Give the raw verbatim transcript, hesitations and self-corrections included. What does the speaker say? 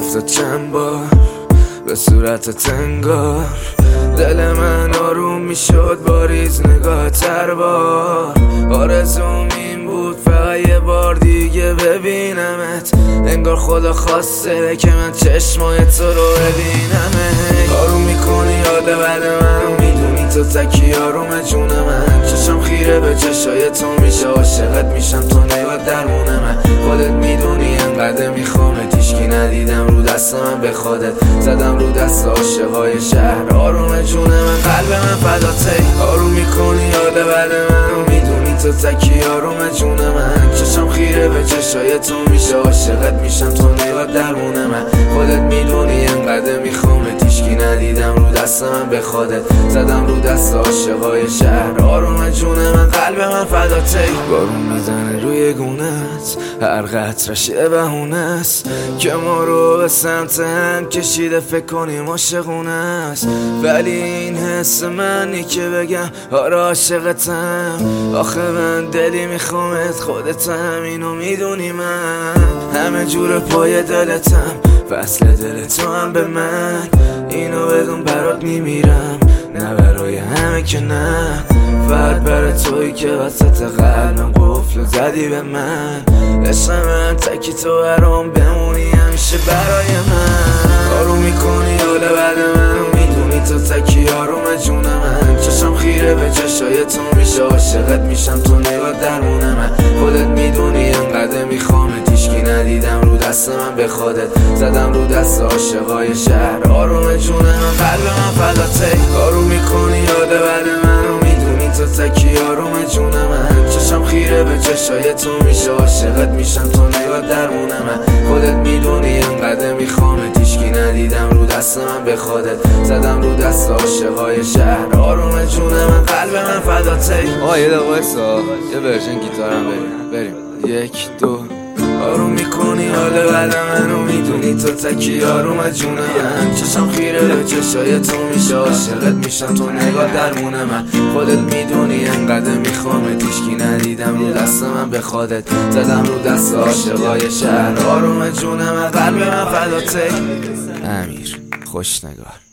افتاد چند بار به صورت تنگار، دل من آروم میشد با ریز نگاه تر بار. آرزوم این بود فقط یه بار دیگه ببینمت، انگار خدا خواسته که من چشمای تو رو ببینمت. آروم میکنی یاد بد منو، میدونی تو تکی آروم جون من. چشم خیره به چشای تو میشه، عاشقت میشم تو نگاه درمون من. خودت میدونی انقدر میخوامت، هیچکی ندیدم رو دست من به خودت زدم رو دست عاشقای شهر. آروم جون من قلب من فداته، آروم میکنی یاد بد منو، میدونی تو تکی آروم جون من. چشم خیره به چشای تو میشه، عاشقت میشم تو نگاه درمون من. خودت میدونی انقدر میخوامت، هیچکی ندیدم رو دست من به خودت زدم رو دست عاشقای شهر. آروم جون من قلب من فداته، بارون میزنه روی گونت، هر قطرش یه بهونه است که ما رو به سمت هم کشیده. فکر کنیم عاشقونه است، ولی این حس منی که بگم آره عاشقتم. آخه من دلی میخوامت، خودت هم اینو میدونی. من همه جور پای دلتم، فصل دل تو هم به من. اینو بدون برات میمیرم، نه برای همه که نه، فقط برای تویی که وسط قلبم قفل زدی به من. عشق من تکی تو برام بمونی همیشه برای من. آروم میکنی حال بد منو، میدونی تو تکی آروم جون من. چشم خیره به چشای تو میشه، عاشقت میشم تو نگاه درمون من. خودت میدونی انقدر میخوامت، هیچکی ندیدم رو دست من به خودت زدم رو دست عاشقای شهر. آروم جون من قلب من فداته، آروم میکنی یاد بد منو، میدونی تو تکی آروم جون من. چشم خیره به چشای تو میشه، عاشقت میشم تو نگاه درمون من. خودت میدونی انقدر میخوامت، هیچکی ندیدم رو دست من به خودت زدم رو دست عاشقای شهر. آروم جون من قلب من فداته. آه یه دقیقه وایسا، یه ورژن گیتارم بریم بریم یک دو. آروم میکنی حال بد منو، میدونی تو تکی آروم جون من. چشم خیره به چشای تو میشه، عاشقت میشم تو نگاه درمون من. خودت میدونی انقدر میخوامت، هیچکی ندیدم رو دست من به خودت زدم رو دست عاشقای شهر. آروم جون من قلب من فداته. امیر خوش نگار.